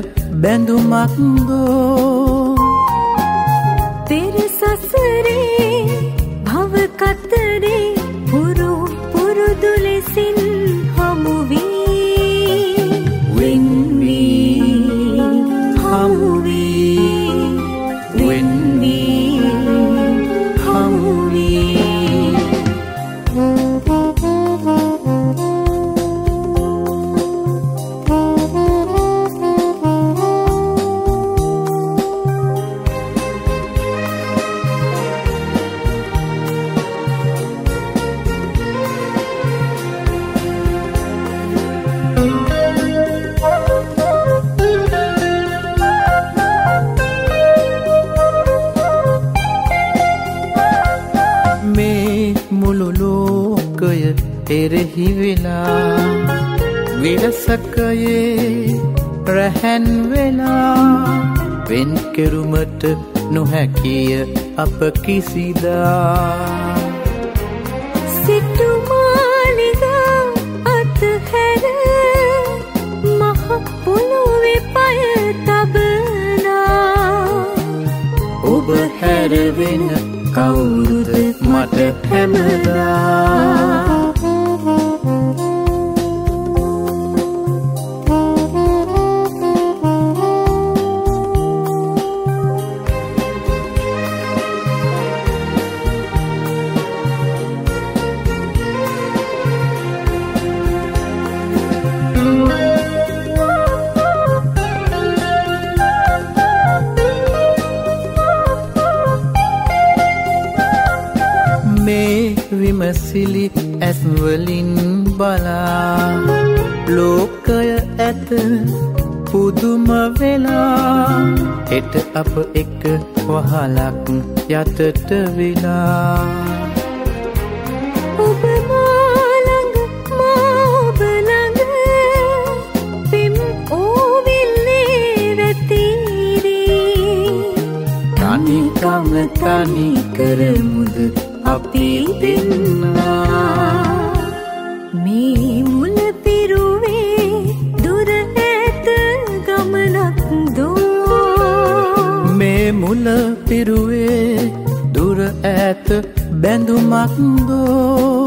බැඳුමක් දෝ පෙර සසරේ භව කතරේ පුරුදු ලෙසින් හමු වී වෙන් වී හමු වී වෙන් වී හමු වී එරෙහි වෙලා විරසකයේ රැහැන් වෙලා වෙන් කෙරුමට නොහැකිය අප කිසිදා සිටු මාලිගා අතහැර මහ පොළොවේ පය තබනා ඔබ හැර වෙන කවුරුද මට හැමදා විමසිලි ඇස්වලින් බලා ලෝකය ඇත පුදුම වෙලා හෙට අප එක වහලක් යටට වෙලා ඔබ මාළඟ ඔබ ළඟ පිම් ඕවිල්ලේ වැතිරී තනිකම තනි කරමුද අපි දෙන්නා මේ මුල පිරුවේ දුර ඇත ගමනක් දෝ මේ මුල පිරුවේ දුර ඇත බැඳුමක් දෝ